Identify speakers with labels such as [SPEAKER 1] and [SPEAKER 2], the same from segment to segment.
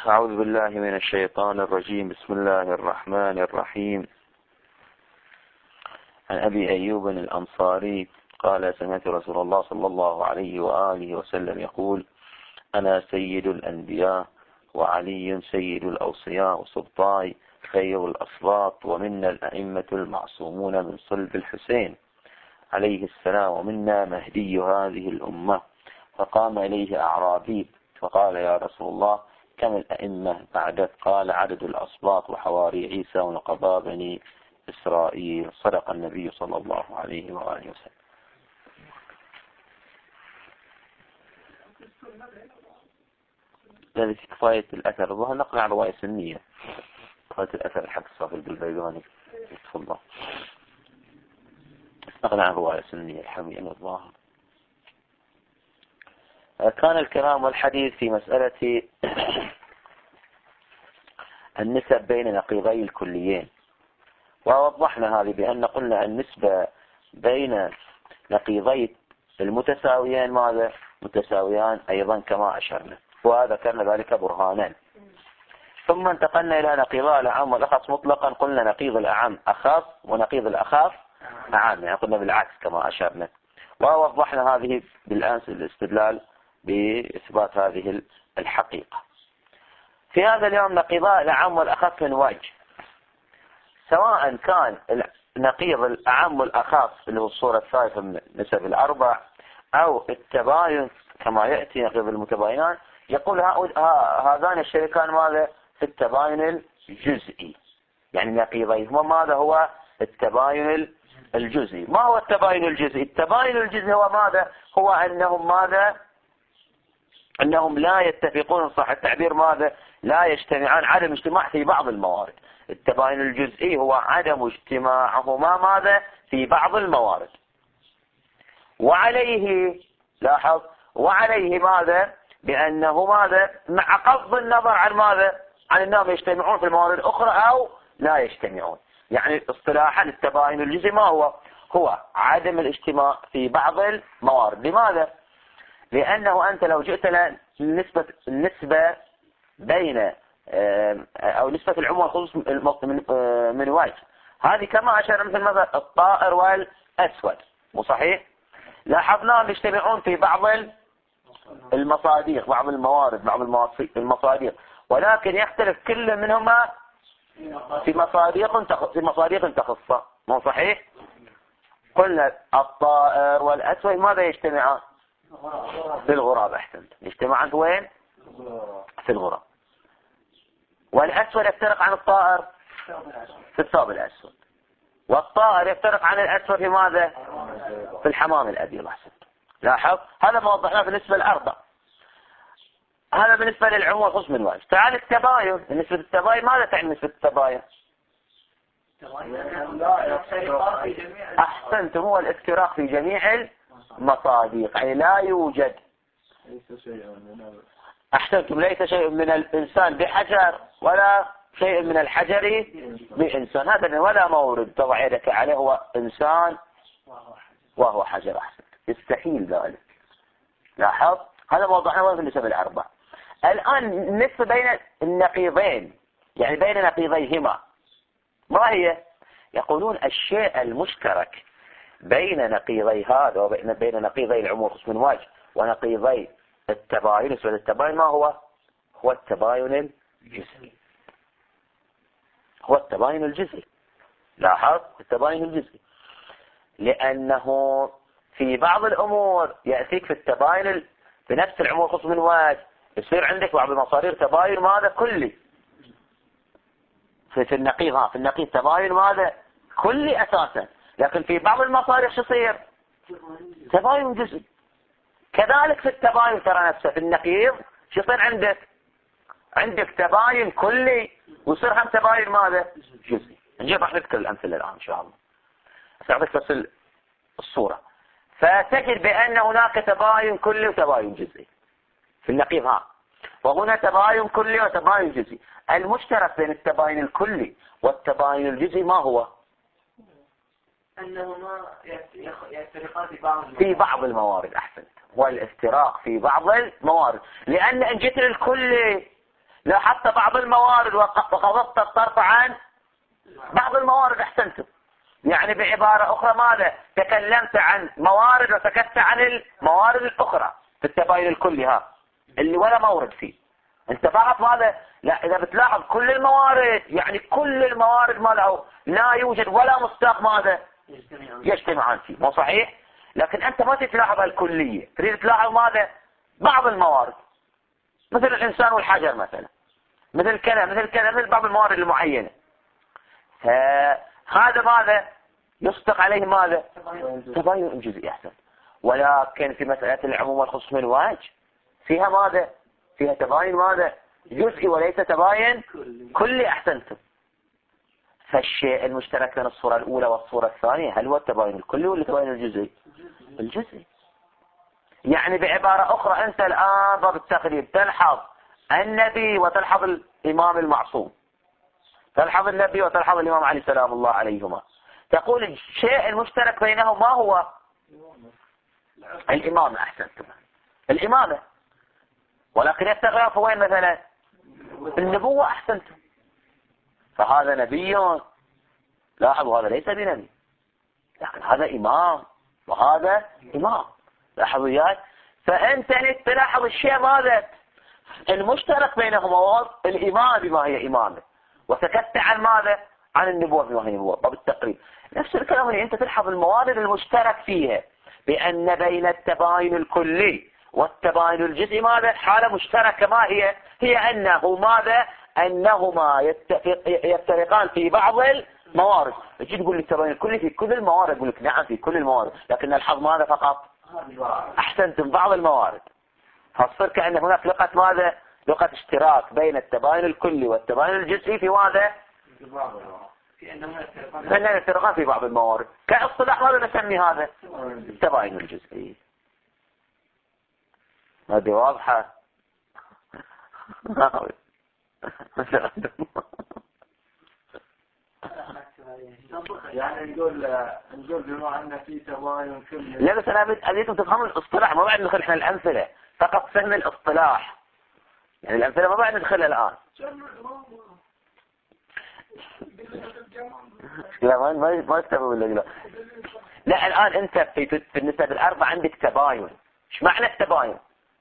[SPEAKER 1] أعوذ بالله من الشيطان الرجيم. بسم الله الرحمن الرحيم. عن أبي أيوب الأنصاري قال: سمعت رسول الله صلى الله عليه وآله وسلم يقول: أنا سيد الأنبياء وعلي سيد الأوصياء وسبطاي خير الأصباط، ومنا الأئمة المعصومون من صلب الحسين عليه السلام، ومنا مهدي هذه الأمة. فقام إليه أعرابي فقال: يا رسول الله، كم الأئمة بعدك؟ قال: عدد الأصباط وحواري عيسى ونقباء بني إسرائيل. صدق النبي صلى الله عليه وآله وسلم. الذي في كفاية الأثر الظاهر نقل عن رواية سنية. كفاية الأثر الحق الصافي البلبيغاني تفضل نقل عن رواية سنية الحمية الظاهر. كان الكلام والحديث في مسألة النسب بين نقيضي الكليين، ووضحنا هذه بأن قلنا النسبة بين نقيضي المتساويين ماذا؟ متساويان أيضا كما أشرنا، وذكرنا ذلك برهانا. ثم انتقلنا إلى نقيضاء الأعم والأخص مطلقا. قلنا نقيض الأعم أخص ونقيض الأخف أعم، يعني قلنا بالعكس كما أشرنا، ووضحنا هذه بالأمس الاستدلال بإثبات هذه الحقيقة. في هذا اليوم نقيضاء الأعم والأخص من وجه، سواء كان نقيض الأعم والأخص اللي هو الصورة الثالثة من نسب الأربع، أو التباين كما يأتي نقيض المتباينان. يقول هذان الشريكان ماذا؟ في التباين الجزئي، يعني نقيضيهما ماذا هو؟ التباين الجزئي. ما هو التباين الجزئي؟ التباين الجزئي هو ماذا؟ هو أنهم ماذا؟ أنهم لا يتفقون، صح التعبير، ماذا؟ لا يجتمعان، عدم اجتماع في بعض الموارد. التباين الجزئي هو عدم اجتماعهما ماذا؟ في بعض الموارد. وعليه لاحظ، وعليه ماذا؟ بأنه ماذا؟ مع قصد النظر عن ماذا؟ عن أنهم يجتمعون في الموارد الأخرى أو لا يجتمعون. يعني اصطلاحا التباين الجزئي ما هو؟ هو عدم الاجتماع في بعض الموارد. لماذا؟ لأنه أنت لو جئت النسبة بين أو نسبة العموم والخصوص من وجه، هذه كما أشار مثل الطائر والأسود، مو صحيح؟ لاحظناهم يجتمعون في بعض المصادر، بعض الموارد، بعض المصادر، ولكن يختلف كل منهما في مصادر تخصه، مو صحيح؟ قلنا الطائر والأسود ماذا يجتمعان؟ في الغراب. أحسنت، يجتمعان وين؟ في الغراب. والأسود يفترق عن الطائر في الثوب الأسود، والطائر يفترق عن الأسود في ماذا؟ في الحمام الأبيض. أحسنت. لاحظ هذا ما وضحناه بالنسبة للأربع. هذا بالنسبة للعموم والخصوص من وجه. تعال التباين. بالنسبة للتباين ماذا تعني نسبة التباين؟ أحسنت، هو الافتراق في جميع المصادق، يعني لا يوجد. أحسنتم، ليس شيء من الإنسان بحجر ولا شيء من الحجر بإنسان. هذا ولا مورد تضع يدك عليه هو إنسان وهو حجر. أحسنت، يستحيل ذلك. لاحظ هذا موضوعنا بالنسبة للأربع. الآن النسبة بين النقيضين، يعني بين نقيضيهما، ما هي؟ يقولون الشيء المشترك بين نقيضي هذا وبين نقيضي العموم من وجه ونقيضي التباين. نسبة التباين ما هو؟ هو التباين الجزئي. هو التباين الجزئي. لاحظ التباين الجزئي، لأنه في بعض الأمور يأتيك في التباين بنفس العموم خصوص من وجه، يصير عندك بعض المصادر تباين ماذا؟ كلي. في النقيض، في النقيض تباين ماذا؟ كلي أساسا، لكن في بعض المصادر شو يصير؟ تباين جزئي. كذلك في التباين ترى نفسه في النقيض شو يصير عندك تباين كلي، ويصير هم تباين ماذا؟ جزئي. نجيب راح نذكر الأمثلة الآن إن شاء الله، أعطيك بس الصورة. فتجد بأن هناك تباين كلي وتباين جزئي في النقيض، وهنا تباين كلي وتباين جزئي. المشترك بين التباين الكلي والتباين الجزئي ما هو؟
[SPEAKER 2] أنهما يفترقان
[SPEAKER 1] في بعض الموارد. أحسنت، والافتراق في بعض الموارد. لأن إن جيت للكلي لا حتى بعض الموارد وقضت الطرف عن بعض الموارد. احسنتم. يعني بعبارة اخرى ماذا؟ تكلمت عن موارد وسكت عن الموارد الاخرى في التباين الكلي ها اللي ولا مورد فيه. انت فقط ماذا؟ لا اذا بتلاحظ كل الموارد يعني كل الموارد ما له لا يوجد ولا مصداق ماذا؟ يجتمعان فيه. مو صحيح؟ لكن انت ما تلاحظ الكلية، تريد تلاحظ ماذا؟ بعض الموارد مثل الانسان والحجر مثلا، مثل كذا مثل كذا، مثل بعض الموارد المعينة. هذا ماذا؟ يصدق عليه ماذا؟ تباين جزئي. احسن. ولكن في مسألة العموم والخصوص من واجه فيها ماذا؟ فيها تباين ماذا؟ جزئي وليس تباين كلي. احسنتم. فالشيء المشترك بين الصورة الاولى والصورة الثانية هل هو التباين الكلي ولا التباين الجزئي؟ الجزئي. يعني بعبارة اخرى انت الان ضرب التقريب تلحظ النبي وتلحظ الامام المعصوم، تلحظ النبي وتلحظ الامام علي سلام الله عليهما، تقول الشيء المشترك بينهما هو الامامة. احسنتم. الامامة. ولكن يستغرق وين مثلا؟ النبوة. احسنتم. فهذا نبي، لاحظوا هذا ليس بنبي لكن هذا امام وهذا امام. لاحظوا وياي. فانت تلاحظ الشيء ماذا؟ المشترك بينهما الامام بما هي امامه، وسكت عن ماذا؟ عن النبوة بما هي نبوة. بالتقريب نفس الكلام اللي انت تلحظ الموارد المشترك فيها بان بين التباين الكلي والتباين الجزئي ماذا؟ حالة مشتركة. ما هي؟ هي انه ماذا؟ انهما يفترقان في بعض الموارد. تجي تقول لي التباين الكلي في كل الموارد، اقول لك نعم في كل الموارد، لكن نلحظ ماذا فقط؟ احسنتم. بعض الموارد. فصار كأن هناك لقة ماذا؟ لقة اشتراك بين التباين الكلي والتباين الجزئي في ماذا؟ فإننا يفترقان في بعض الموارد. كاصطلاح ماذا نسمي هذا؟ التباين الجزئي. هذه واضحة.
[SPEAKER 3] يعني نقول بما أن في تباين كلي.
[SPEAKER 1] لا بس أنا أريدكم تفهموا الاصطلاح، ما بعد ندخل إحنا الأمثلة، فقط فهم الاصطلاح. يعني الأمثلة ما بعد ندخلها الآن. لا ما استوعبوا ولا لا. الآن أنت في النسب الأربعة عندك تباين. إيش معنى التباين؟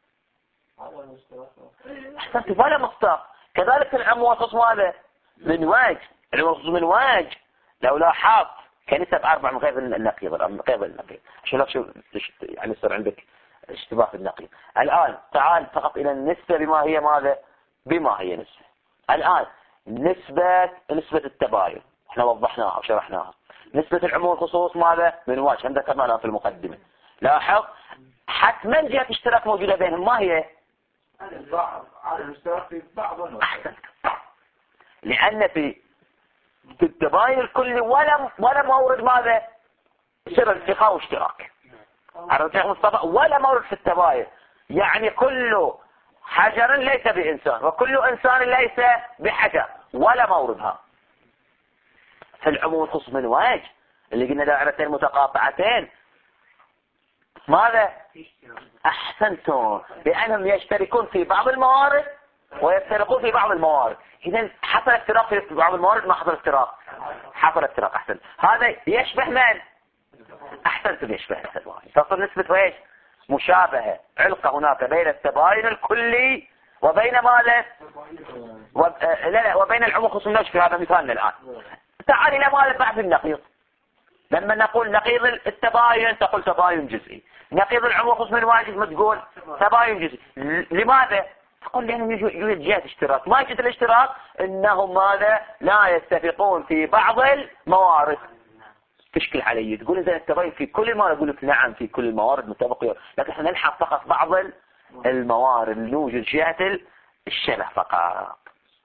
[SPEAKER 1] أحسنت. ولا مصداق. كذلك العم والخصوص ماذا؟ من وجه. العم والخصوص من وجه. لو لاحظت كنسب أربعة من غير النقيض، من غير النقيض عشان لا يعني يصير عندك اشتباه في النقيض. الآن تعال فقط إلى النسبة بما هي ماذا؟ بما هي نسبة. الآن نسبة التباين احنا وضحناها وشرحناها. نسبة العموم والخصوص ماذا؟ من وجه. عندك كمان في المقدمة. لاحظ حتما جهة اشتراك موجودة بينهم. ما هي؟
[SPEAKER 3] على الاشتراك في بعض.
[SPEAKER 1] أحسن. لأن في التباين الكلي ولا مورد ماذا؟ سر التقاء واشتراك. عرفت يا مصطفى؟ ولا مورد في التباين. يعني كل حجر ليس بإنسان وكل إنسان ليس بحجر، ولا موردها. في العموم والخصوص من وجه اللي قلنا دائرتين متقاطعتين ماذا؟ أحسنتم. لأنهم يشتركون في بعض الموارد ويفترقون في بعض الموارد. إذا حصل افتراق في بعض الموارد، ما حصل افتراق. حصل افتراق. أحسن. هذا يشبه من؟ أحسنتم. يشبه التباين. تصل نسبة ايش؟ مشابهة. علقة هناك بين التباين الكلي وبين ماذا؟ لا وبين العموم والخصوص في هذا مثالنا الآن. تعال إلى ماذا بعد النقيض. لما نقول نقيض التباين تقول تباين جزئي. نقيض العموم والخصوص من واجد ما تقول تباين جزئي. لماذا؟ تقول لأنهم يوجد جهة اشتراك. ما يوجد الاشتراك إنهم ماذا؟ لا يتفقون في بعض الموارد. تشكل علي تقول إذا التباين في كل الموارد، أقول لك نعم في كل الموارد متفقين، لكن احنا نلحق فقط بعض الموارد نوجد جهة الشبه فقط.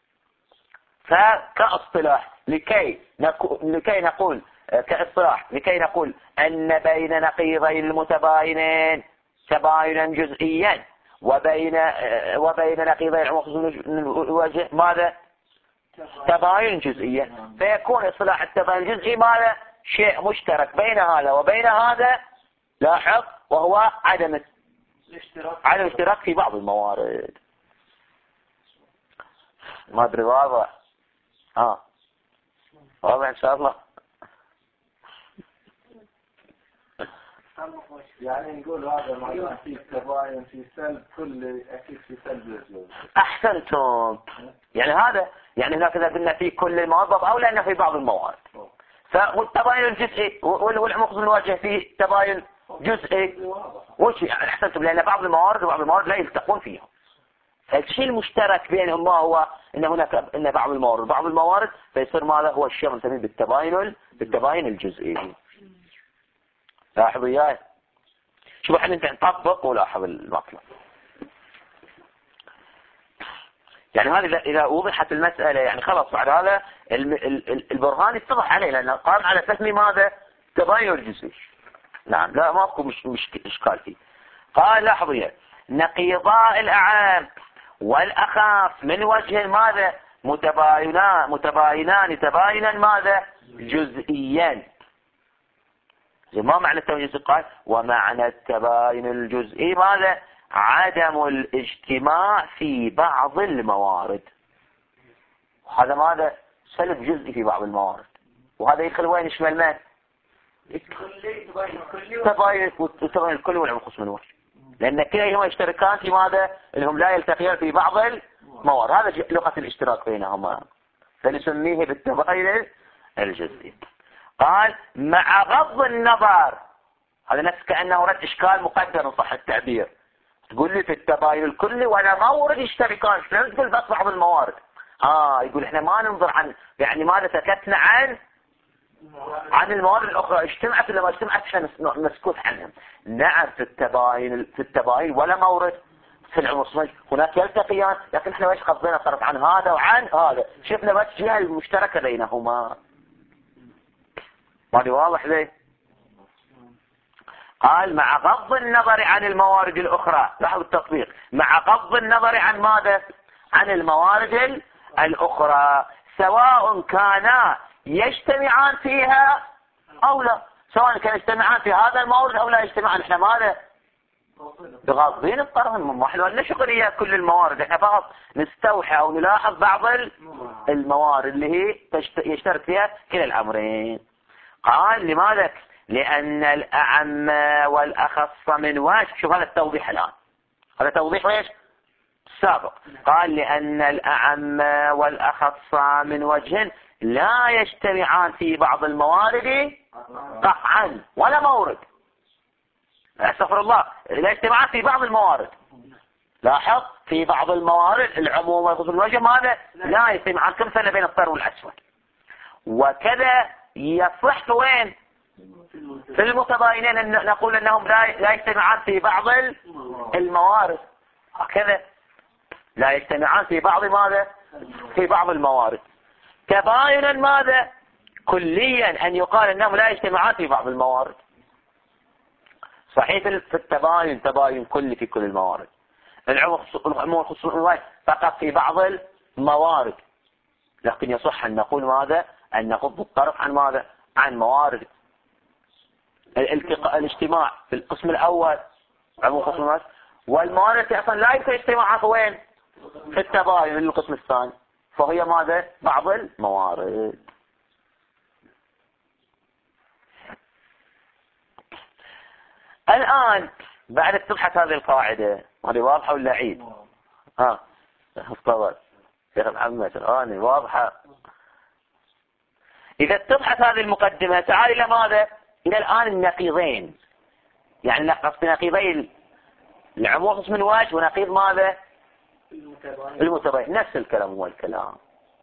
[SPEAKER 1] فكاصطلاح لكي نقول كاصطلاح لكي نقول أن بين نقيضين المتباينين تباينا جزئيا وبين نقيضين وجه ماذا؟ تباين جزئيا. فيكون اصطلاح التباين الجزئي ماذا؟ شيء مشترك بين هذا وبين هذا. لاحظ وهو عدم الاشتراك في بعض الموارد. ما ادري واضح. واضح ان شاء الله.
[SPEAKER 3] يعني نقول هذا معناه في تباين في سلب، كل اكيد في سلب الجزء.
[SPEAKER 1] احسنتم. يعني هذا يعني هناك اذا قلنا في كل المواد او لانه في بعض المواد، فالتباين الجزئي والعمق من الوجه فيه تباين جزئي. وش يعني احسنتم، لان بعض الموارد وبعض الموارد لا يلتقون فيها. فالشيء المشترك بينهم ما هو ان هناك ان بعض الموارد وبعض الموارد، فيصير ماذا هو الشيء المسمى بالتباين الجزئي. لاحظوا وياي، شوفوا احنا نطبق ولاحظ المطلب. يعني هذه اذا وضحت المسألة يعني خلاص بعد هذا البرهان يتضح عليه، لانه قام على فهم ماذا تباين الجزئي. نعم، لا ماكو مش اشكال فيه. قال لاحظوا وياي، نقيضاء الأعام والأخاف من وجه ماذا متباينان تباينا ماذا جزئيا. ما معنى التباين الجزئي؟ قال ومعنى التباين الجزئي ماذا عدم الاجتماع في بعض الموارد. هذا ماذا سلب جزئي في بعض الموارد، وهذا يدخل وين يشمل من تباين الكل والعمق من وجه، لأن كليهما يشتركان في ماذا انهم لا يلتقيان في بعض الموارد. هذا لغة الاشتراك بينهما، فنسميه بالتباين الجزئي. قال مع غض النظر، هذا نفس كأنه رد إشكال مقدر صح التعبير. تقول لي في التباين الكلي وانا مورد يشتركان، شلون تقول بس بعض الموارد؟ يقول احنا ما ننظر عن يعني ماذا سكتنا عن الموارد الاخرى، اجتمعت ولا ما اجتمعت احنا مسكوت عنهم. نعم في التباين ولا مورد في العمق هناك يلتقيان، لكن احنا ايش قصدنا صرف عن هذا وعن هذا، شفنا بس جهة المشتركة بينهما. ما واضح ليه؟ قال مع غض النظر عن الموارد الأخرى. لاحظوا التطبيق، مع غض النظر عن ماذا؟ عن الموارد الأخرى، سواء كانا يجتمعان فيها أو لا، سواء كان يجتمعان في هذا المورد أو لا يجتمعان. احنا ماذا بغاضين الطرفين، ما احنا لنا شغل إياه كل الموارد، احنا فقط نستوحى أو نلاحظ بعض الموارد اللي هي يشترك فيها كلا الأمرين. قال لماذا؟ لأن الأعم والأخص من وجه. شوف هذا التوضيح الآن، هذا توضيح ايش سابق. قال لأن الأعم والأخص من وجه لا يجتمعان في بعض الموارد قطعا ولا مورد. استغفر الله، لا يجتمعان في بعض الموارد. لاحظ في بعض الموارد العموم والخصوص من وجه ماذا لا يجتمعان، كم سنة بين الطر والأسود. وكذا يصح وين في المتباينين أن نقول أنهم لا يجتمعان في بعض الموارد. هكذا لا يجتمعان في بعض ماذا في بعض الموارد. تباينا ماذا كليا أن يقال أنهم لا يجتمعان في بعض الموارد. صحيح في التباين تباين كلي في كل الموارد، العموم خصوصا فقط في بعض الموارد، لكن يصح أن نقول ماذا أن نغض الطرف عن ماذا عن موارد الاجتماع في القسم الأول عموم خصوصا، والموارد أصلا لا يمكن اجتماعها وين في التباين في القسم الثاني، فهي ماذا بعض الموارد. الآن بعد اتضحت هذه القاعدة، هذه واضحة ولا عيد؟ افضل شيخ محمد الآن واضحة. إذا اتضحت هذه المقدمة تعال إلى ماذا؟ إلى الآن النقيضين، يعني قصد نقيضين العموم من وجه ونقيض ماذا المتباين، نفس الكلام هو الكلام.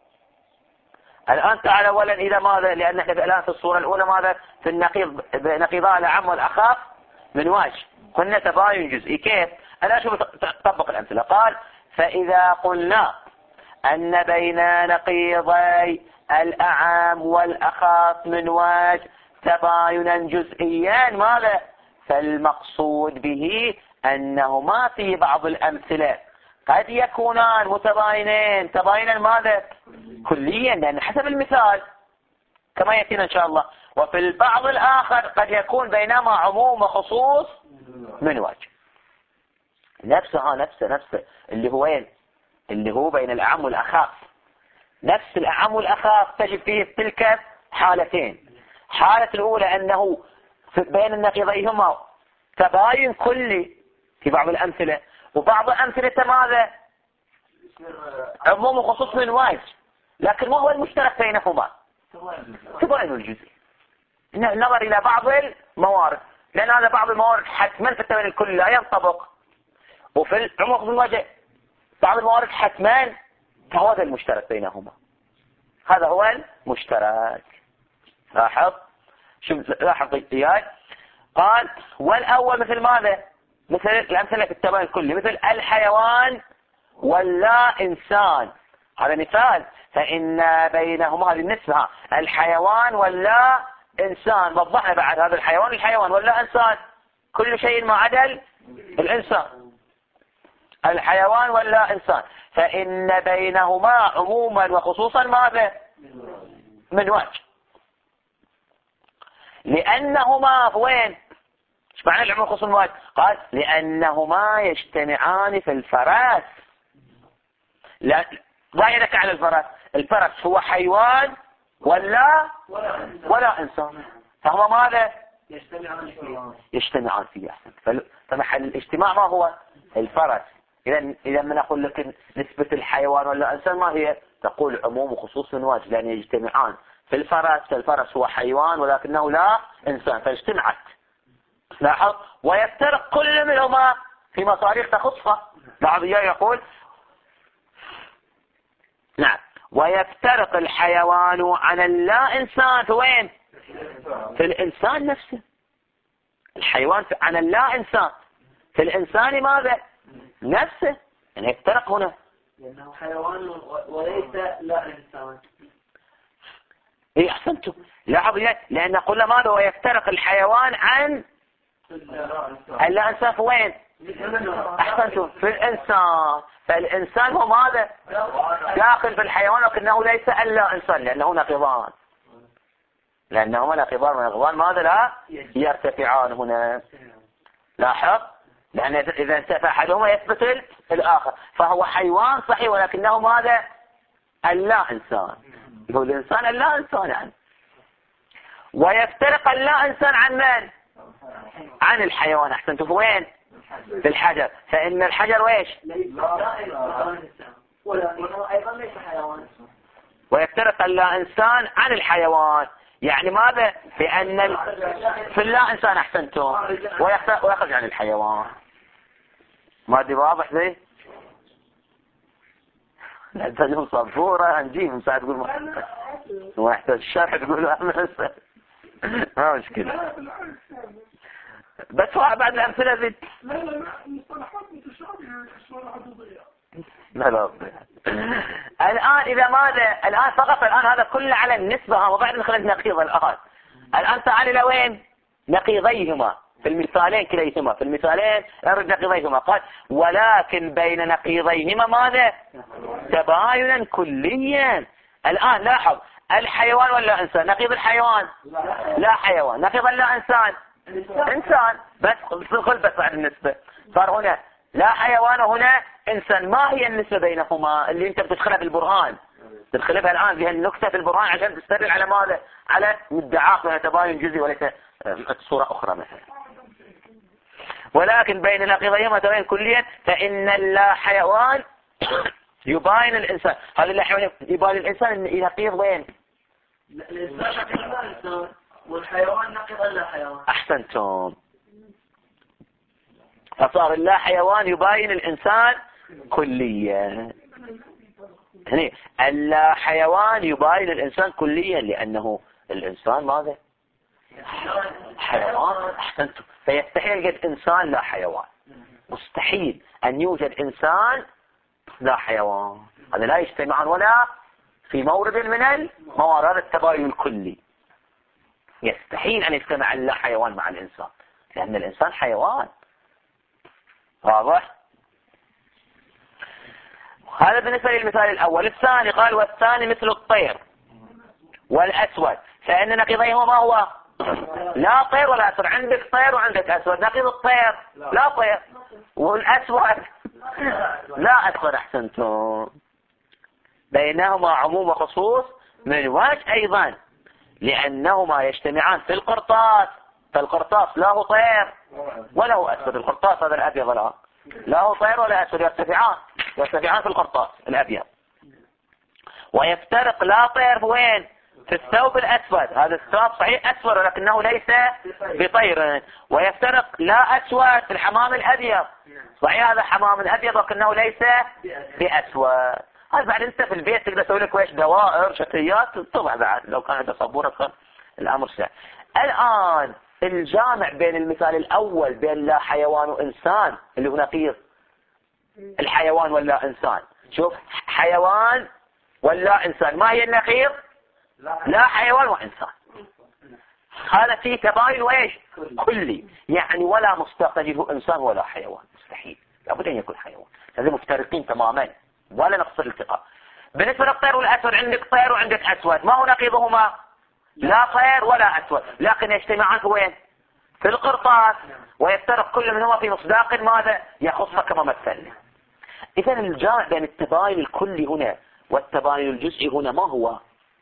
[SPEAKER 1] الآن تعال أولا إلى ماذا، لأن احنا الآن في الصورة الأولى ماذا في النقيض نقيضاء الأعم والأخف من وجه، قلنا تباين جزئي. كيف؟ أنا أشوف طبق الأمثلة. قال فإذا قلنا أن بين نقيضي الأعم والأخف من وجه تباينا جزئيا ماذا، فالمقصود به أنهما في بعض الأمثلة قد يكونان متباينين تباينا ماذا كليا، لأن حسب المثال كما يأتينا إن شاء الله. وفي البعض الآخر قد يكون بينما عموم وخصوص من وجه. نفسه اللي هو وين، اللي هو بين الأعم والأخف نفس الأعم والأخاف تجد فيه تلك حالتين. حالة الأولى أنه بين النقيضيهما تباين كلي في بعض الأمثلة، وبعض أمثلة ماذا؟ عموم وخصوص من واجه، لكن ما هو المشترك بينهما؟ تباين الجزء. نظر إلى بعض الموارد، لأن هذا بعض الموارد حتما في التباين الكلي لا ينطبق، وفي العموم وخصوص الوجه بعض الموارد حتما، فهذا المشترك بينهما، هذا هو المشترك. لاحظ إياي قال والأول مثل ماذا؟ مثل الأمثلة في التباين الكلي، مثل الحيوان ولا إنسان، هذا مثال. فإن بينهما هذه النسبة، الحيوان ولا إنسان، وضحنا بعد هذا الحيوان ولا إنسان، كل شيء ما عدا الإنسان، الحيوان ولا إنسان، فإن بينهما عموما وخصوصا ماذا؟ من وجه، لأنهما وين؟ ايش معنى العموم والخصوص من وجه؟ قال لأنهما يجتمعان في الفرس. لا يدك على الفرس، الفرس هو حيوان ولا إنسان، فهما ماذا؟ يجتمعان فيه. أحسن. فمحل الاجتماع ما هو؟ الفرس. إذا من أقول لك نسبة الحيوان ولا إنسان ما هي؟ تقول عموم وخصوص من وجه، لأن يجتمعان في الفرس، فالفرس هو حيوان ولكنه لا إنسان، فاجتمعت. لاحظ ويفترق كل منهما في مصاريف تخصها. بعض يقول نعم ويفترق الحيوان عن اللا إنسان في وين؟ في الإنسان نفسه. الحيوان عن اللا إنسان، في الإنسان ماذا؟ نفسه، يعني يفترق هنا
[SPEAKER 2] لأنه حيوان وليس لا إنسان.
[SPEAKER 1] إيه أحسنتم. لاحظ لأن قلنا ماذا؟ ويفترق الحيوان عن اللا إنسان في وين؟ أحسنتم، في الإنسان. فالإنسان هو ماذا؟ داخل في الحيوان، لكنه ليس إلا إنسان، لأنه نقيضان، لأنهما نقيضان، ونقيضان ماذا؟ لا يرتفعان هنا. لاحظ لأن إذا انتفى أحدهما يثبت الآخر، فهو حيوان صحيح ولكنه ماذا؟ اللا إنسان. يقول الإنسان اللا إنسان يعني. ويفترق اللا إنسان عن من؟ عن الحيوان. أحسنتم. في وين؟ في الحجر، فإن الحجر ويش؟
[SPEAKER 2] أيضا ليس حيوان.
[SPEAKER 1] ويفترق اللا إنسان عن الحيوان، يعني ماذا؟ بأن في اللا إنسان. أحسنتم. ويخرج عن الحيوان. ما دي واضح ذي؟ لا تنهم صفورة هنجيب من ساعة تقول ما يحتاج الشرح تقول ما مشكلة، بس هو بعد الأمثلة ذي
[SPEAKER 3] لا مصطلحات متشابهة شوية حدودية.
[SPEAKER 1] لا الآن إذا ماذا؟ الآن فقط الآن هذا كله على النسبة، وبعد نخرج نقيض الآن تعال إلى وين؟ نقيضيهما في المثالين كليهما، في المثالين ارد نقيضيهما. قال ولكن بين نقيضيهما ماذا؟ تباينا كليا. الآن لاحظ الحيوان ولا إنسان؟ نقيض الحيوان لا حيوان، نقيض لا إنسان إنسان، بس دخل بس بعد النسبة صار هنا لا حيوان وهنا إنسان. ما هي النسبة بينهما اللي أنت بتدخلها بالبرهان؟ تدخلها الآن في النكتة في البرهان عشان تستدل على ماذا؟ على مدعاة لها تباين جزئي وليس صورة أخرى مثلا. ولكن بين نقيضيهما تباين كليا، فإن اللا حيوان يباين الإنسان. هذا اللا حيوان يباين الإنسان ينقيض وين؟
[SPEAKER 2] الإنسان نقيض لا إنسان، والحيوان نقيض لا حيوان.
[SPEAKER 1] أحسنتم. فصار اللا حيوان يباين الإنسان كليا. هني اللا حيوان يباين الإنسان كليا، لأنه الإنسان ماذا؟ حيوان. أحسنتم. فيستحيل يوجد إنسان لا حيوان، مستحيل أن يوجد إنسان لا حيوان، هذا لا يجتمعان ولا في مورد من الموارد التباين الكلي. يستحيل أن يجتمع لا حيوان مع الإنسان، لأن الإنسان حيوان. واضح؟ هذا بالنسبة للمثال الأول. الثاني قال والثاني مثل الطير والأسود، فإن نقيضيهما ما هو؟ لا طير ولا أسود. عندك طير وعندك أسود، نقيض الطير لا طير، والأسود لا أسود. أحسنتم. بينهما عموم وخصوص من وجه أيضا، لأنهما يجتمعان في القرطاس، فالقرطاس له طير وله أسود. القرطاس هذا الأبيض له طير ولا أسود، يرتفعان في القرطاس الأبيض. ويفترق لا طير وين؟ في الثوب الأسود. هذا الثوب صحيح أسود ولكنه ليس بطير. ويفترق لا أسود في الحمام الأبيض، صحيح هذا حمام الأبيض ولكنه ليس بأسود. هذا بعد انت في البيت تقدر تسوي لك ويش دوائر شكليات طبعا، بعد لو كان عندك صبورة كان الأمر سهل. الآن الجامع بين المثال الأول بين لا حيوان وإنسان اللي هو نقيض الحيوان ولا إنسان. شوف حيوان ولا إنسان، ما هي النقيض؟ لا حيوان وإنسان. هذا فيه تباين وإيش؟ كلي، يعني ولا مستقل تجده إنسان ولا حيوان، مستحيل، لابد أن يكون حيوان. هذه مفترقين تماما ولا نقص الالتقاء. بالنسبة للطير والأسود، عندك طير وعندك أسود، ما هو نقيضهما؟ لا طير ولا أسود، لكن يجتمعان في وين؟ في القرطاس. ويفترق كل منهما في مصداق ماذا؟ يخص كما مثلنا. إذن الجامع بين التباين الكلي هنا والتباين الجزئي هنا ما هو؟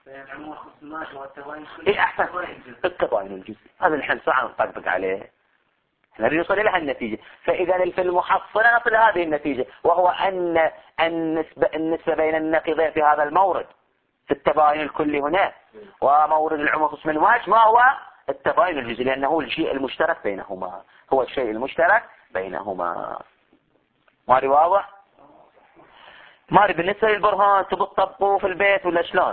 [SPEAKER 1] إيه أحسن؟ التباين الجزئي. هذا نحن ساعة نطبق عليه، نريد نوصل إلى هالنتيجة. فإذا في المحصلة نصل هذه النتيجة، وهو أن النسبة بين النقيضين في هذا المورد في التباين الكلي هنا ومورد العموم من وجه ما هو؟ التباين الجزئي، لأنه هو الشيء المشترك بينهما، هو الشيء المشترك بينهما. ماري واضح؟ ماري بالنسبة للبرهان تبغى تطبقوه في البيت ولا شلون؟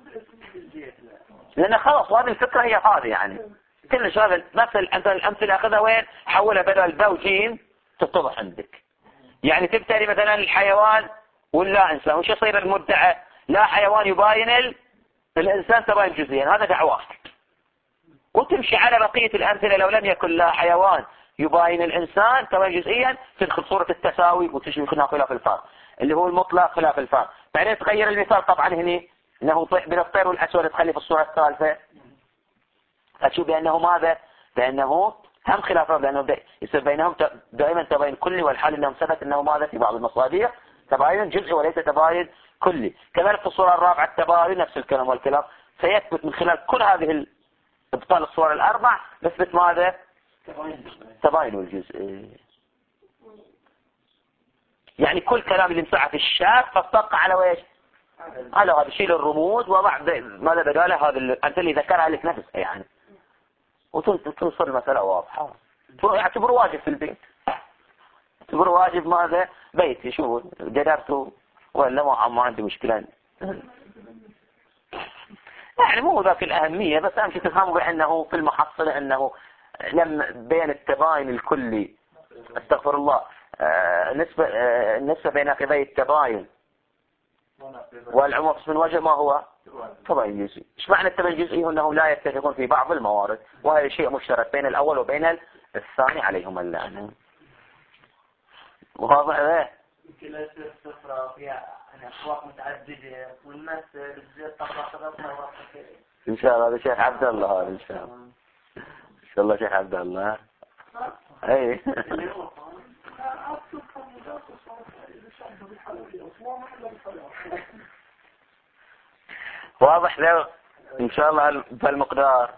[SPEAKER 1] لأن خلاص هذه الفكرة هي هذه، يعني كل شيء مثل أنت الأمثلة أخذها وين؟ حولها بدل باء وجيم تتضح عندك. يعني تبتدي مثلا الحيوان ولا إنسان، وش يصير المدعى؟ لا حيوان يباين الإنسان تباين جزئيا، هذا دعواك. وتمشي على بقية الأمثلة لو لم يكن لا حيوان يباين الإنسان تباين جزئيا تدخل صورة التساوي وتشبه خلاف الفرق اللي هو المطلق خلاف الفرق. بعدين تغير المثال طبعا هني انه بين الطير والأسود تخلي في الصورة الثالثة أشوف بأنه ماذا؟ بأنه هم خلاف الفرق، لأنه يصير بينهم دائما تباين كلي، والحال أنهم ثبت أنه ماذا في بعض المصادر تباين جزئي وليس تباين كلي. كذلك في الصورة الرابعة التباين نفس الكلام والكلام سيثبت من خلال كل هذه ابطال الصور الأربع نثبت ماذا؟ تباين الجزء. يعني كل كلام اللي مسعى في الشاف فاستبقى على ويش؟ على هذا شيل الرموز وضع ماذا بداله هذا أنت اللي ذكرها لك نفسها يعني، وتوصل المسألة واضحة. يعتبر واجب في البيت، يعتبر واجب ماذا؟ بيتي شو جدرته ولا ما عندي مشكلة، يعني مو ذاك الأهمية، بس أهم شيء تفهموا بأنه في المحصلة أنه لما بين التباين الكلي استغفر الله النسبة بين نقيضي التباين والعموم من وجه ما هو؟ تباين جزئي. ايش معنى التباين الجزئي؟ أنه لا يتفقون في بعض الموارد، وهذا شيء مشترك بين الأول وبين الثاني عليهم اللعنة. واضح هذا؟
[SPEAKER 2] يمكن لا يصير السفرة فيها أسواق متعددة والناس بتزيد طبقاتها.
[SPEAKER 1] إن شاء الله هذا شيخ عبد الله، هذا إن شاء الله، إن شاء الله شيخ عبد الله. أي واضح له إن شاء الله بالمقدار.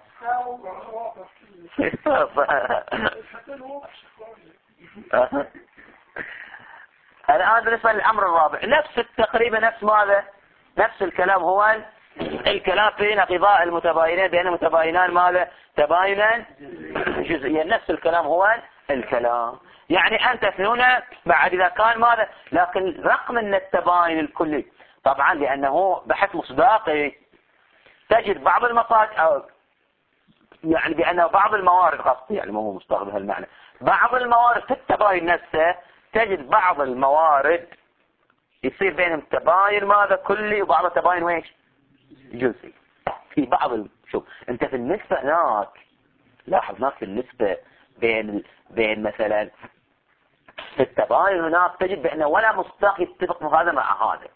[SPEAKER 1] الآن بالنسبة للأمر الرابع نفس التقريبا نفس ماذا؟ نفس الكلام هو الكلام في نقيضاء المتباينين بين المتباينان ماذا؟ تباينا جزئيا. نفس الكلام هو الكلام، يعني أنت في هنا بعد إذا كان ماذا، لكن رغم أن التباين الكلي طبعا لأنه بحث مصداقي تجد بعض المصادر أو يعني بأنه بعض الموارد قصدي يعني مو مصداق بهالمعنى، بعض الموارد في التباين نفسه تجد بعض الموارد يصير بينهم تباين ماذا كلي وبعض التباين ويش جزئي في بعض شوف انت في النسبة هناك لاحظ هناك في النسبة بين مثلا في التباين هناك تجد بأنه ولا مصداق يتفق هذا مع هذا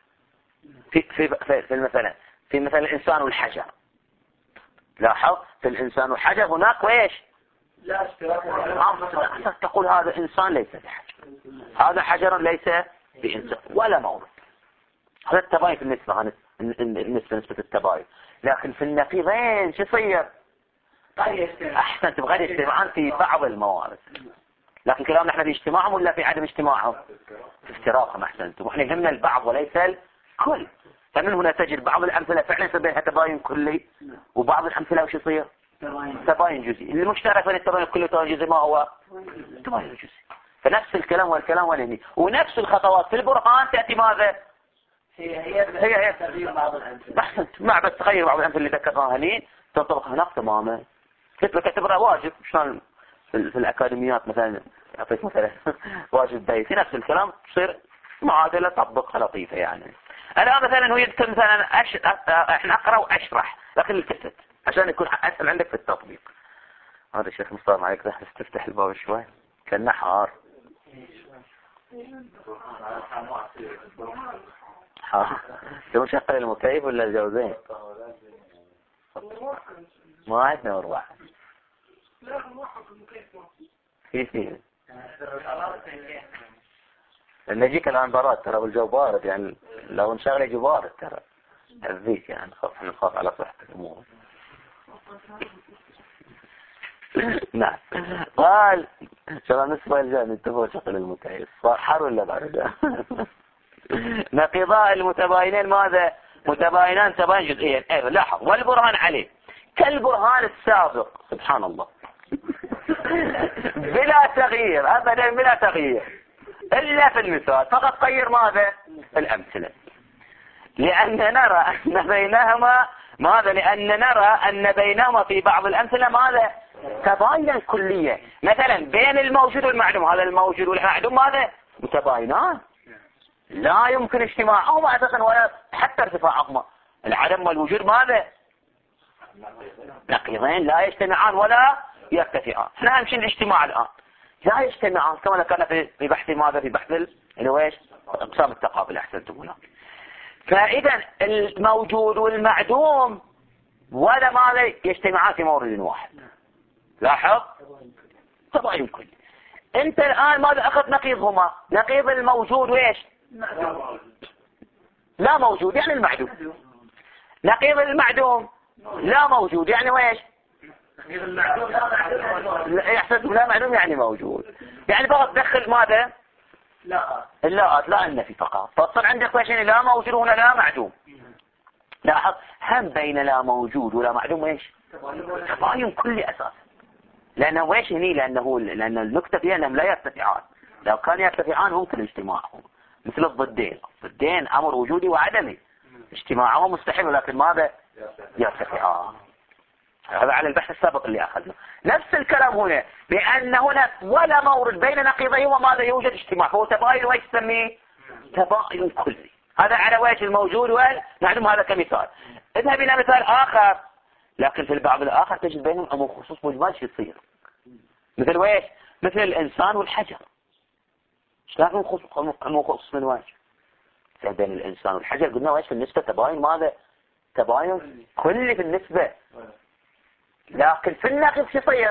[SPEAKER 1] في مثلا الإنسان والحجر. لاحظ في الإنسان والحجر هناك ويش
[SPEAKER 2] لا اشتراك.
[SPEAKER 1] تقول هذا إنسان ليس بحجر، هذا حجر ليس بإنسان، ولا مورد هذا التباين في النسبة، نسبة التباين. لكن في النقيضين شو يصير؟ أحسنت، بغير يجتمعان في بعض الموارد. لكن كلامنا احنا في اجتماعهم ولا في عدم اجتماعهم؟ في افتراقهم. أحسنت. واحنا يهمنا البعض وليس الكل. فمن هنا تجد بعض الأمثلة فعلا يصير بينها تباين كلي، وبعض الأمثلة وش يصير؟ تباين جزئي. المشترك بين التباين الكلي والتباين الجزئي ما هو؟ تباين جزئي. فنفس الكلام والكلام والهني، ونفس الخطوات في البرهان تأتي ماذا؟ هي
[SPEAKER 2] تغيير بعض الأمثلة.
[SPEAKER 1] أحسنت. مع بس تغير بعض الأمثلة اللي ذكرناها هني تنطبق هناك تماما. مثل كتبرة واجب، شلون في الأكاديميات مثلا أعطيك مثلا واجب بيتي، نفس الكلام تصير معادلة تطبقها لطيفة يعني. الآن مثلا هو يذكر مثلا احنا أقرأ وأشرح لكن الكتب عشان يكون أسهل عندك في التطبيق. هذا الشيخ مصطفى عليك راح تفتح الباب شوي كأنه حار. شو شغل المكيف ولا الجوزين؟ ما عندنا مروحة. في نجيك الآن براد ترى والجو بارد يعني لو انشغل يجي بارد ترى أذيك يعني نخاف على صحتك مو. نعم. قال شو نصف الجانب انتبهوا شغل المكيف حر ولا بارد؟ نقيضاء المتباينين ماذا؟ متباينان تباين جزئيا. ايوه لاحظ والبرهان عليه كالبرهان السابق سبحان الله بلا تغيير ابدا، بلا تغيير الا في المثال فقط غير ماذا؟ الامثله. لان نرى ان بينهما ماذا؟ لان نرى ان بينهما في بعض الامثله ماذا؟ تباينا كليا. مثلا بين الموجود والمعدوم، هذا الموجود والمعدوم ماذا؟ متباينان لا يمكن اجتماعهما اساسا ولا حتى ارتفاعهما. العدم والوجود ماذا؟ نقيضين لا يجتمعان ولا يرتفعان. احنا همشي الاجتماع الان لا يجتمعان كما ذكرنا في بحث ماذا؟ في بحث اللي هو ايش؟ اقسام التقابل. احسنتم هناك. فاذا الموجود والمعدوم ولا ماذا؟ يجتمعان في مورد واحد. لاحظ طبعا يمكن. انت الان ماذا اخذ نقيضهما؟ نقيض الموجود وايش؟ لا موجود يعني المعدوم. نقيض المعدوم لا موجود يعني ويش؟
[SPEAKER 2] نقيض المعدوم لا معدوم.
[SPEAKER 1] لا معدوم يعني موجود. يعني فقط دخل ماذا؟ اللاءات لا النفي فقط. فصل عندك ويشين لا موجود هنا لا معدوم. لاحظ هم بين لا موجود ولا معدوم ويش؟ تباين كلي اساس. لانه ويش هني؟ لان النكتة فيها انهم لا يرتفعان. لو كان يرتفعان ممكن اجتماعهم مثل الضدين امر وجودي وعدمي، اجتماعهم مستحيل ولكن ماذا؟ يرتفعان. هذا على البحث السابق اللي اخذنا. نفس الكلام هنا بان هنا ولا مورد بين نقيضيهما ماذا؟ يوجد اجتماع. فهو تباين ويش تسميه؟ تباين كلي. هذا على وجه الموجود والمعلوم. هذا كمثال. اذهب الى مثال اخر لكن في البعض الاخر تجد بينهم امور خصوص مجمل شو يصير مثل ويش؟ مثل الانسان والحجر. شلون خصوص من وجه؟ بين الانسان والحجر قلنا ويش في النسبة؟ تباين ماذا؟ تباين كلي في النسبة. لكن في النقيض شو يصير؟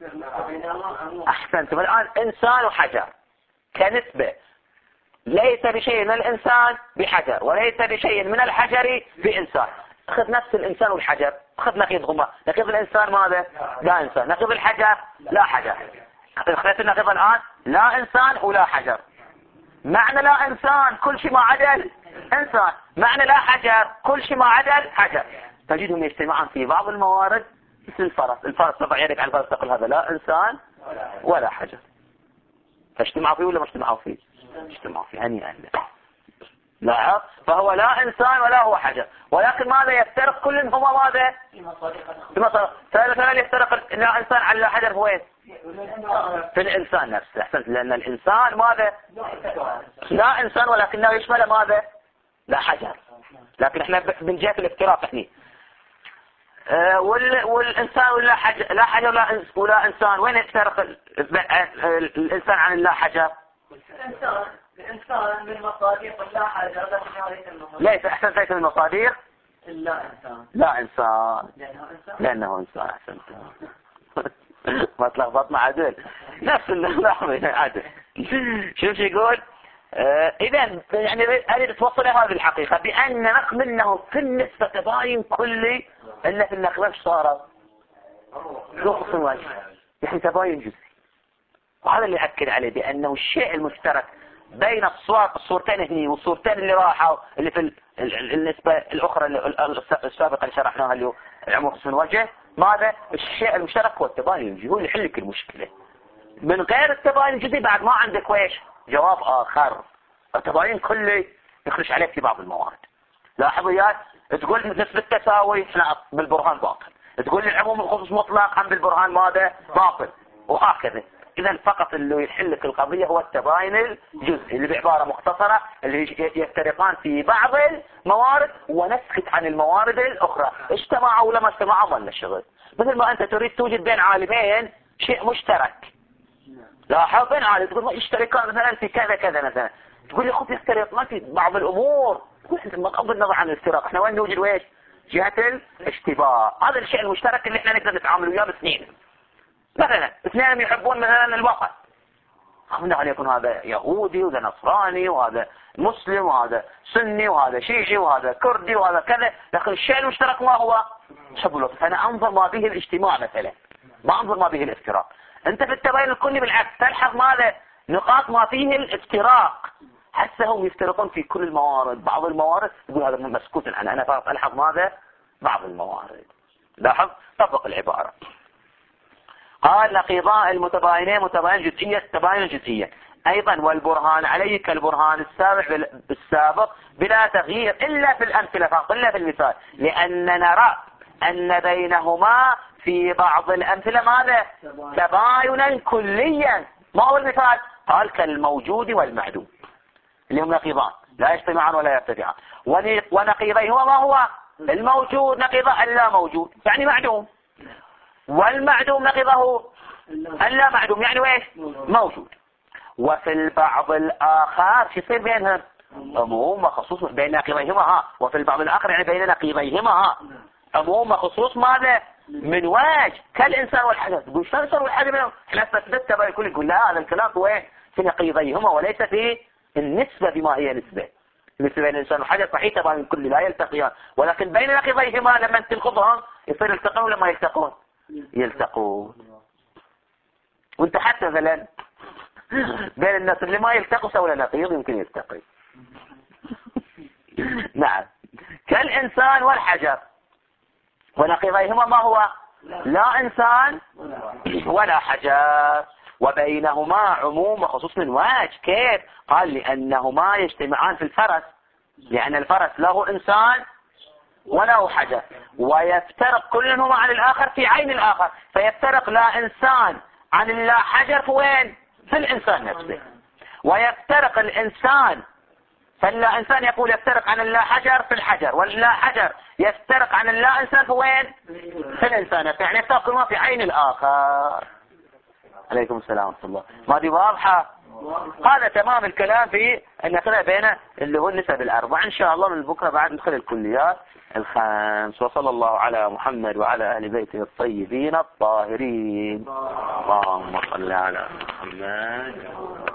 [SPEAKER 1] احسنتم. الان انسان وحجر كنسبة ليس بشيء من الانسان بحجر وليس بشيء من الحجر بانسان. اخذ نفس الانسان والحجر اخذ نقيضهما. نقيض الانسان ماذا؟ لا انسان. نقيض الحجر لا حجر. اخذت النقيض الان لا انسان ولا حجر. معنى لا انسان كل شيء ما عدا انسان، معنى لا حجر كل شيء ما عدا حجر. تجدهم يجتمعون في بعض الموارد مثل الفرس تضع يدك على الفرس تقول هذا لا انسان ولا حجر. فاجتمعوا فيه ولا ما اجتمعوا فيه؟ اجتمعوا فيه. هنيئا لا. فهو لا انسان ولا هو حجر ولكن ماذا؟ يفترق كل منهما ماذا؟ في مصادق. فمثلا يفترق لا انسان على لا حجر هو ايش؟ في الانسان نفسه. احسنت. لان الانسان ماذا؟ لا انسان ولكنه يشمل ماذا؟ لا حجر. لكن احنا من جهة الافتراق احنا والانسان ولا حجر لا حجر ولا انسان. وين يفترق الانسان عن اللا حجر؟
[SPEAKER 2] الانسان من مصادق اللا حجر
[SPEAKER 1] ليس. احسنت. ليس من المصادق لا انسان لانه انسان. احسنت. ما تلخبط مع عدل نفس اللحظة عدل. شوف يقول إذا يعني أريد توصل هذه الحقيقة بأن نقل أنه في النسبة تباين كلي إلا في النقل صار رخص وجه يعني تباين جزئي. وهذا اللي أكد عليه بأنه الشيء المشترك بين الصورتين هني والصورتين اللي راحوا اللي في النسبة الأخرى السابقة اللي شرحناها اللي هو العموم خصوص الوجه، ماذا الشيء المشترك هو التباين الجزئي، هو اللي يحل لك المشكلة. من غير التباين الجزئي بعد ما عندك ويش جواب آخر. التباين كلي يخرج عليك في بعض الموارد. لاحظ وياي تقول نسبة التساوي احنا بالبرهان باطل، تقول العموم الخصوص مطلق هم بالبرهان ماذا باطل، وهكذا. إذا فقط اللي يحل لك القضية هو التباين الجزئي اللي بعبارة مختصرة اللي يفترقان في بعض الموارد ونسكت عن الموارد الأخرى، اجتمعوا ولا ما اجتمعوا ظل الشغل. مثل ما أنت تريد توجد بين عالمين شيء مشترك، لاحظ بين عالم تقول يشتركان مثلا في كذا كذا مثلا، تقول لي خذ يفترقان في بعض الأمور، تقول أنت بغض النظر عن الافتراق احنا وين نوجد ويش جهة الاشتباه. هذا الشيء المشترك اللي احنا نقدر نتعامل وياه باثنين. مثلا اثنين يحبون مثلا الوطن، خلنا يكون هذا يهودي وهذا نصراني وهذا مسلم وهذا سني وهذا شيعي وهذا كردي وهذا كذا، لكن الشيء المشترك ما هو حب الوطن. فأنا أنظر ما به الاجتماع مثلا، ما أنظر ما به الافتراق. أنت في التباين الكلي بالعكس تلحظ ماذا نقاط ما فيه الافتراق، حتى هم يفترقون في كل الموارد. بعض الموارد يقول هذا مسكوت عنه، أنا فقط ألحظ ماذا بعض الموارد. لاحظ طبق العبارة. قال نقيضاء المتباينين متباين جزئية تباين جزئية أيضا، والبرهان عليه كالبرهان السابق بلا تغيير إلا في الأمثلة فقط، إلا في المثال، لأن نرى أن بينهما في بعض الأمثلة ماذا تباينا كليا. ما هو المثال؟ قال كالموجود والمعدوم اللي هم نقيضان لا يجتمعان ولا يرتفعان، ونقيضيهما ما هو الموجود نقيضه اللا موجود يعني معدوم، والمعدوم نقضه اللا معدوم يعني ويش موجود. وفي البعض الآخر شو يصير بينهم عموم وخصوص بين نقيضيهما وفي البعض الآخر يعني بين نقيضيهما عموم وخصوص ماذا من وجه كالإنسان والحجر. تقول شو الإنسان والحجر احنا استثبتت بقى يقول لا هذا الكلام هو في نقيضيهما وليس في النسبة بما هي نسبة. النسبة بين الإنسان والحجر صحيح طبعا الكل لا يلتقيان، ولكن بين نقيضيهما لما تنقضهم يصير يلتقون ولا ما يلتقون؟ يلتقون. وانت حتى مثلا بين الناس اللي ما يلتقوا سوى نقيض يمكن يلتقي. نعم كالإنسان والحجر ونقيضيهما ما هو لا إنسان ولا حجر، وبينهما عموم وخصوص من وجه. كيف؟ قال لأنهما يجتمعان في الفرس، لأن الفرس له إنسان وله حجر، ويفترق كل منهما عن الآخر في عين الآخر، فيفترق لا إنسان عن اللا حجر في وين؟ في الإنسان نفسه. ويفترق الإنسان فاللا إنسان يقول يفترق عن اللا حجر في الحجر، واللا حجر يفترق عن اللا إنسان في وين؟ في الإنسان نفسه، يعني يفترق كل ما في عين الآخر. عليكم السلام ورحمة الله. ما دي واضحة؟ هذا تمام الكلام في النقل بين اللي هو النسب الأربع. إن شاء الله من بكرة بعد ندخل الكليات الخمس. وصلى الله على محمد وعلى أهل بيته الطيبين الطاهرين. اللهم صل على محمد.